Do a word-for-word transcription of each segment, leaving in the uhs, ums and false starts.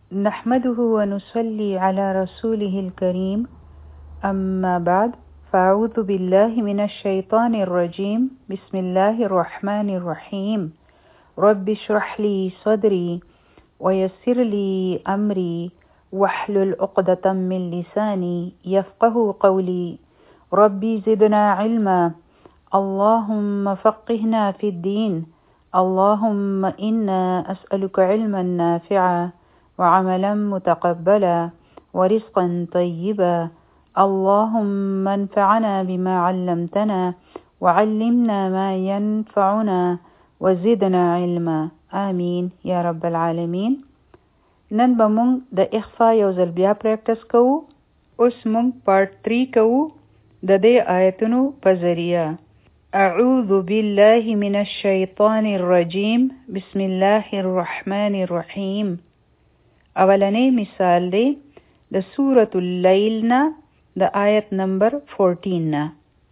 نحمده ونصلي على رسوله الكريم أما بعد فأعوذ بالله من الشيطان الرجيم بسم الله الرحمن الرحيم رب اشرح لي صدري ويسر لي أمري واحلل عقدة من لساني يفقه قولي ربي زدنا علما اللهم فقهنا في الدين اللهم إنا أسألك علما نافعا وعملا متقبلا ورزقا طيبا اللهم انفعنا بما علمتنا وعلمنا ما ينفعنا وزدنا علما آمين يا رب العالمين. نن به مونږ د اخفا یو ځل بیا پریکټس کوو. اوس مونږ پارت تھری کوو د دې آیتونو په ذریعہ. اعوذ بالله من الشیطان الرجیم بسم الله الرحمن الرحیم. اولنی مثال دی د سورة اللیل نه د آیت نمبر فورٹین نه.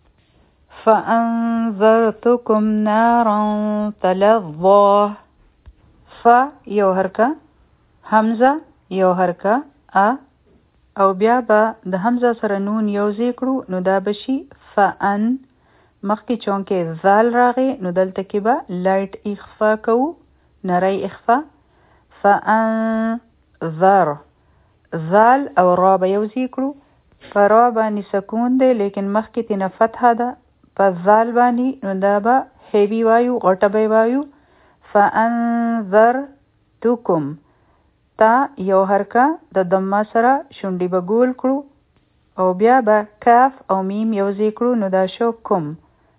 فانذرتکم نارا تلظا. ف یو حرکه، حمزه یو حرکه ا، او بیا به د حمزه سره نون یوځای کړو نو دا بشي فان. مخکې چونکې ذال راغی نو دلته کې به لایټ اخفا کوو، نری اخفا. فان ذر ذال او را به یوځای کړو. په را باندې سکون دی لیکن مخکې تینا فتحه ده. په ذال باندې نو دا به هیوی وایو، غټه به وایو. فانذرتکم تا یو حرکه د دمه سره شونډې به ګول کړو او بیا به کاف او میم یوځای کړو نو دا شو کم.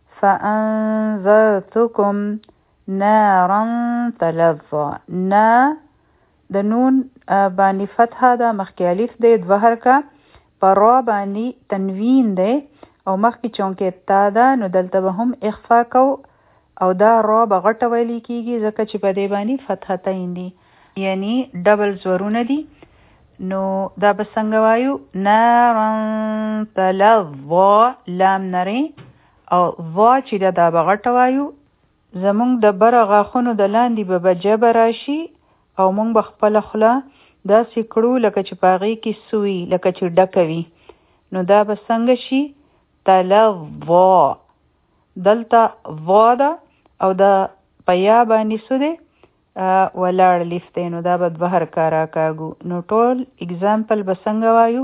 فانذرتکم نارا تلظا. نا د نون باندې فتحه ده، مخکې الف دی، دوه حرکه. په را باندې تنوین دی او مخکې چونکې تا ده نو دلته به هم اخفا کو او دا را به غټه ویلی کیږي ځکه چې په دې باندې فتحتین دي، یعنی ډبل زورونه دي. نو دا به څنګه وایو؟ نارا تلظا، لام نری او وا چې دا دا به غټه وایو. زمونږ د بره غاښونو د لاندې به به جبه راشي او مونږ به خپله خوله داسې کړو لکه چې په هغې کې سوي، لکه چې ډکه وي. نو دا به څنګه شي؟ تلظا. دلته وا ده او دا په یا باندې څه دی؟ ولاړ لیف دی، نو دا به دوه حرکه راکاږو. نو ټول اگزامپل به څنګه وایو؟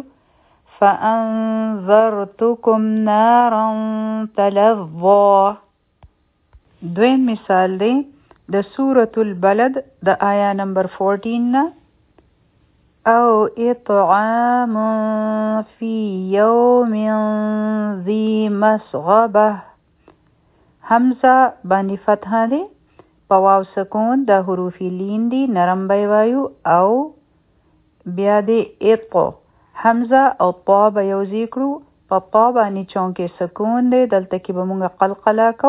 فانذرتکم نارا تلظا. دویم مثال دی د سورة البلد د آیا نمبر فورٹین نه. او اطعام فی یوم ذی مسغبه. حمزه باندې فتحه دی، په واو سکون د حروف لین دی، نرم به وایو. او بیا دی اطو حمزه او طا به یوځای کړو. په طا باندې چونکې سکون دی دلته کې به مونږ قلقله کو.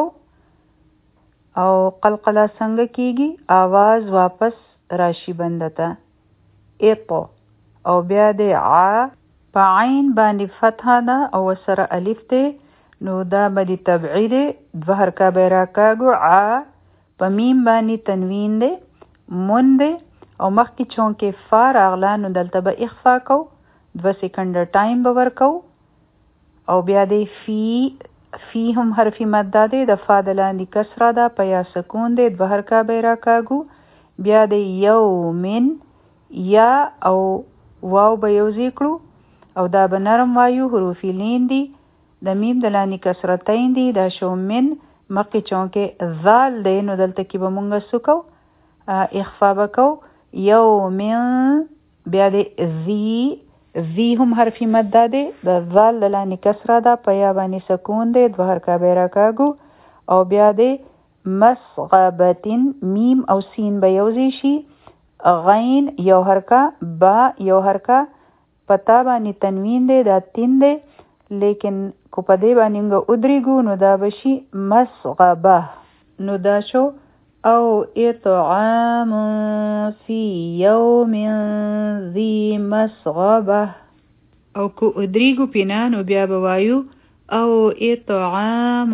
او قلقله څنګه کیږي؟ آواز واپس راشي بنده ته. اطو. او بیا دی ع، په عین باندې فتحه ده او سره الف دی نو دا به دی تبعی دی، دوه حرکه به راکاږو. ع په میم باندې تنوین دی، من دی او مخکې چونکې فا راغله نو دلته به اخفا کو، دوه سیکنډه ټایم به ورکو. او بیا دی فی، فی هم حرفی مده دی، د فا د لاندې کسره ده، په یا سکون دی، دوه حرکه به راکاږو. بیا دی یومن، یا او واو به یوځای کړو او دا به نرم وایو، حروف لین دی، د میم د لاندې کسرتین دی، دا شو من. مخکې چونکې ذال دی نو دلته کې به مونږ څه کو؟ اخفا به کو. یومن. بیا دی ذی، ذی هم حرفی مده دی، د ذال د لاندې کسره ده، په یا باندې سکون دی، دوه حرکه به راکاږو. او بیا دی مسغبتن، میم او سین به یوځای شي. غین یو حرکه، با یو حرکه، پتا باندې تنوین دی، دا تین دی، لیکن کو په دې باندې موږ ادریږو نو دا بشي مسغبه. نو دا شو او اطعام فی یوم ذی مسغبه. او کو ادریږو پینا نو بیا به وایو او اطعام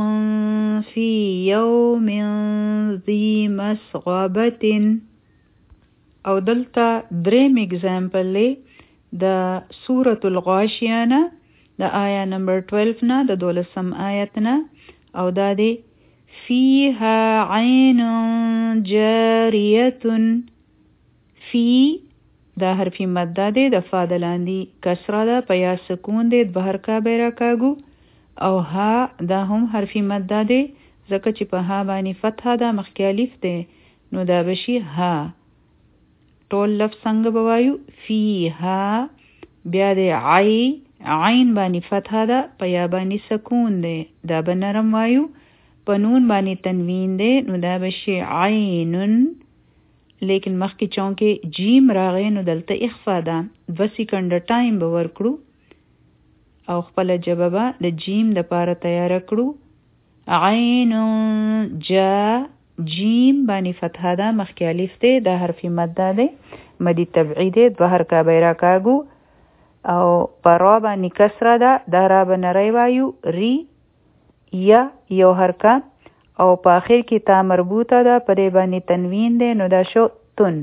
فی یوم ذی مسغبه. او دلته دریم اگزامپل لی د سورة الغاشیه نه د آیا نمبر دوولس نه د دولسم آیت نه او دا دی فیها عین جاریه فی دا حرفی مده دی د فا د لاندې کسره ده په یا سکون دی د بهر کا بیره کاږو او ها دا هم حرفی مده دی ځکه چې په ها باندې فتحه ده مخکې الف دی نو دا بشي ها ټول لفظ څنګه بوایو فیها بیا دی عی عین باندې فتحه ده په یا باندې سکون دی دا به نرم وایو په نون باندې تنوین دی نو دا بشي عینن لیکن مخکې چونکې جیم راغی نو دلته اخفا ده دوه سیکنډه ټایم به ورکړو او خپله ژبه به د جیم دپاره تیاره کړو عین جا جیم باندې فتحه ده مخکې الف دی دا حرف مده دی مدی طبعی دی دوه حرکه به یې راکاږو او په را باندې کسره ده دا را به نری وایو ری یا یو حرکه او په آخر کې تا مربوطه ده په دې باندې تنوین دی نو دا شو تن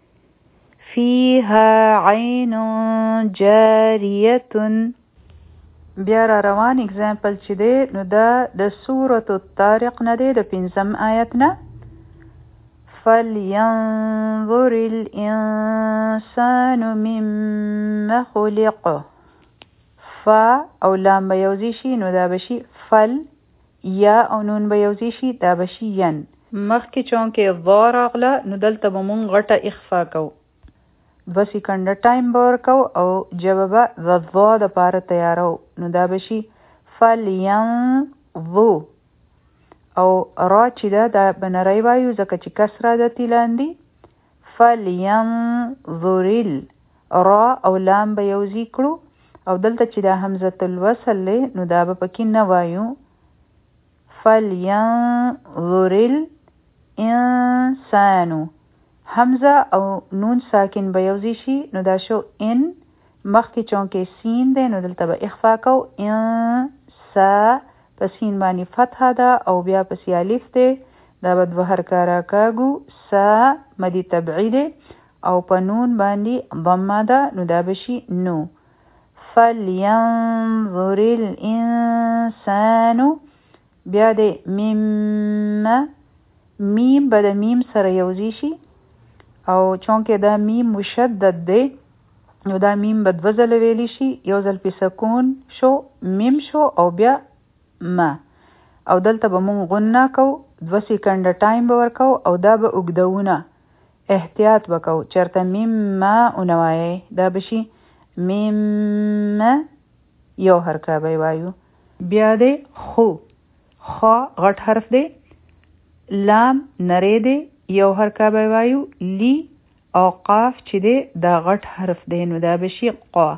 فیها عین جاریه بیا را روان اگزامپل چې دی نو دا د سورة الطارق نه دی د پنځم آیت نه فلینظر الانسان مما خلق فا او لام به یوځای شي نو دا به شي فل یا او نون به یوځای شي دا به شي ین مخکې چونکې ضا راغله نو دلته به مونږ غټه اخفا کوو دوه سیکنډه ټایم به ورکو او ژبه به د ضا دپاره تیارو نو دا به شي فلینظو او را چې ده دا به نری وایو ځکه چې کسره ده تې لاندې فلینظرل را او لام به یوځای کړو او دلته چې دا همزة الوصل دی نو دا به پکې نه وایو فلینظر الانسانو حمزه او نون ساکن به یوځای شي نو دا شو ان مخکې چونکې سین دی نو دلته به اخفا کو ان سا په سین باندې فتحه ده او بیا پسې الف دی دا به دوه حرکه راکاږو سا مدی طبعی دی او په نون باندې ضمه ده نو دا به شي نو فلینظر الانسانو بیا دی میم میم به د میم سره یوځای شي او چونکې دا میم مشدد دی نو دا میم به دوه ځله ویلی شي یو ځل پې سکون شو میم شو او بیا ما او دلته به مونږ غنه کو دوه سیکنډه ټایم به ورکو او دا به اوږدونه احتیاط به کو چېرته میم ما ونه وایئ دا به شي میم یو حرکه به وایو بیا دی خو خا غټ حرف دی لام نری دی یو حرکه به وایو لی او قاف چې دی دا غټ حرف دی نو دا به شي قا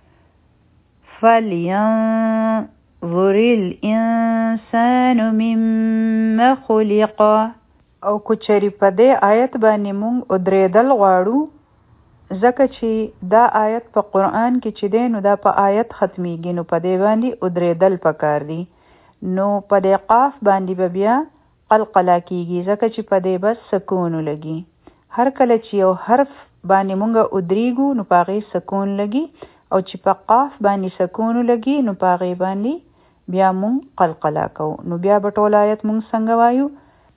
فلینظر الانسان مما خلق او کو چری په دې آیت باندې مونږ ودرېدل غواړو ځکه چې دا آیت په قرآن کې چې دی نو دا په آیت ختمیږي نو په دې باندې ودرېدل پکار دي نو په دې قاف باندې به بیا قلقله کیږي ځکه چې په دې بس سکون لګي هر کله چې یو حرف باندې مونږ ودرېږو نو په هغې سکون لګي او چې په قاف باندې سکون لګي نو په هغې باندې بیا مونږ قلقله کوو نو بیا به ټول آیت مونږ څنګه وایو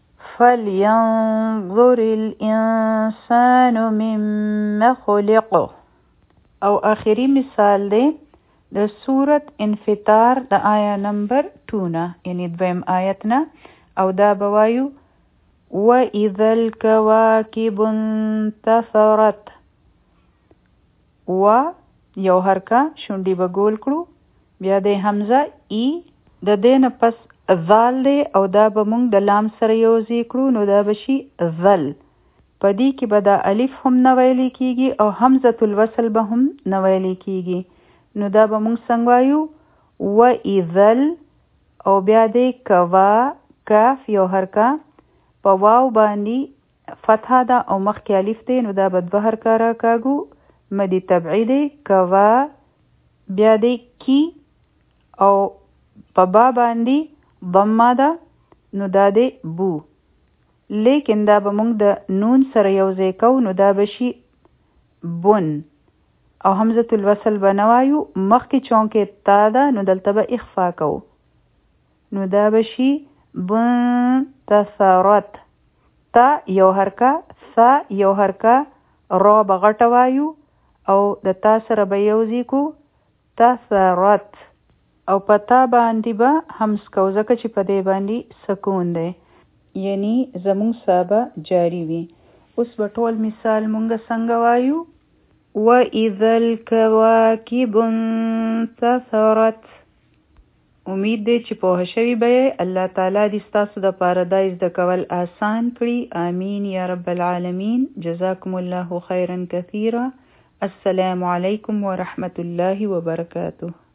فلینظر الانسان مما خلق او آخري مثال دی د سورة انفطار د آیا نمبر ټو نه یعنی دویم آیت نه او دا به وایو وَإِذَا الْكَوَاكِبُ انتثرت و یو حرکه شونډې به ګول کړو بیا د حمزه ای د دې نه پس ذال دی او دا به مونږ د لام سره یوځای کړو نو دا به شي ذل په دې کې به دا الف هم نه ویلی کیږي او حمزة الوصل به هم نه ویلی کیږي نو دا به مونږ څنګه وایو وَإِذَل او بیا د کوا کاف یو حرکه په واو باندې فتحه ده او مخکې الف دی نو دا به دوه حرکه راکاږو مدی طبعی دی کوا بیا دی کی او په با باندې ضمه ده نو دا دی بو لیکن دا به موږ د نون سره یو ځای کوو نو دا به شي بن او حمزة الوصل به نه وایو. مخکې چونکې تا ده نو دلته به اخفا کوو نو دا به شي بنتثرت. تا یو حرکه، ثا یو حرکه، را به غټه وایو او د تا سره به یوځای کو تثرت او په تا باندې به همس کو ځکه چې په دې باندې سکون دی یعنی زمونږ سا به جاری وي. اوس به ټول مثال مونږ څنګه وایو. وَإِذَا الْكَوَاكِبُ انتثرت. امید دی چې پوه شوي به یې. الله تعالی دې ستاسو دپاره دا زده کول آسان کړي. آمین یا رب العالمین. جزاکم الله خیرا کثیرا. السلام علیکم ورحمة الله وبرکاته.